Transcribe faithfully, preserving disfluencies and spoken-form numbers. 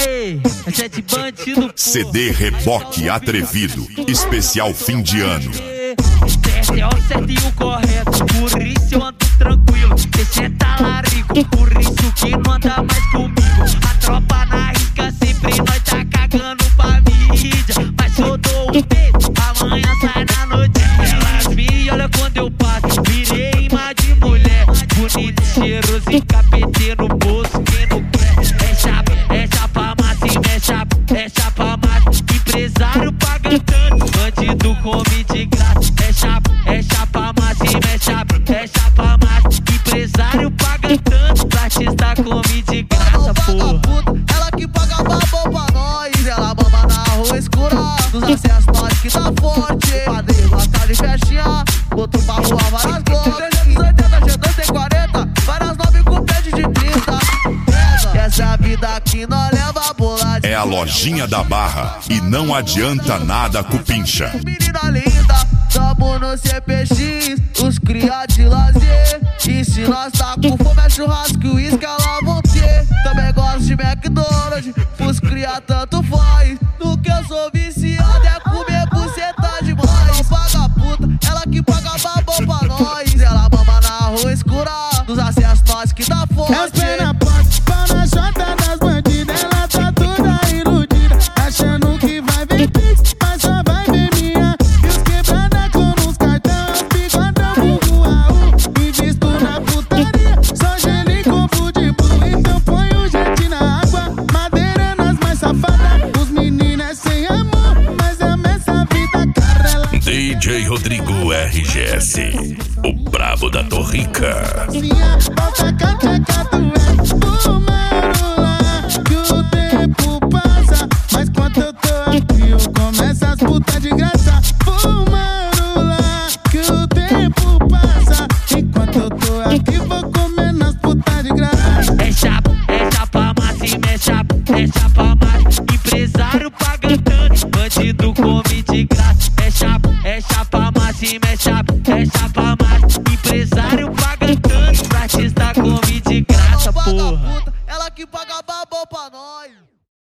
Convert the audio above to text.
Aê, é sete bandido. C D Reboque Atrevido, especial fim de ano. Esse é o certo e o correto, por isso eu ando tranquilo. Esse é talarico, por isso que não anda mais comigo. A tropa na risca sempre, nós tá cagando pra mídia. Mas eu dou um beijo, amanhã sai na notícia. Elas me olham quando eu passo, virei imã de mulher. Bonito, cheiroso e capetê no bolso, quem não quer. É chapa, é chapa massa e é chapa, é chapa massa. Empresário paga tanto, bandido come de graça. É chapa, é chapa massa e é chapa, é chapa massa. Empresário paga tanto, artista come de graça, porra. Ela que paga babão pra nós, ela mama na rua escura. Nos acessos nós que tá forte, padrinho gosta de festinha, botou pra rua várias glocks. trezentos e oitenta, G dois tem quarenta, várias nove com pede de trinta. Essa é a vida que nós leva boladinha. É a lojinha da Barra e não adianta nada com pincha. Menina linda, tamo no C P X, os cria de lazer. E se nós tá com fome é churrasco e uísque elas vão ter. Também gosto de McDonald's, pros cria tanto faz. No que eu sou viciado é comer buceta demais. Paga puta, ela que paga babão pra nós. Ela mama na rua escura, nos acessos nós que tá forte. É os pé na porta, pau na chota das bandidas. Ela tá toda iludida, achando que vai ver pix, mas só vai ver minha. E os quebrada com uns cartão, os bigodão vulgo A U. Invisto na putaria, só gelo em copo de blue. Então põe o jet na água, madeira nas mais safadas. Os meninos é sem amor, mas é essa vida cara. D J Rodrigo R G S, o brabo da Torrica. Minha volta catacado é fumando lá, que o tempo passa, mas quando eu tô aqui eu começo as putas de graça. Fumando lá, que o tempo passa, enquanto eu tô aqui vou comer nas putas de graça. É chapa, é chapa massa e é chapa, é chapa massa. Empresário paga tanto, bandido come de graça. É chapa, é chapa massa e é chapa, é chapa massa. Empresário paga tanto, artista come de graça, porra. Ela que paga babão pra nós.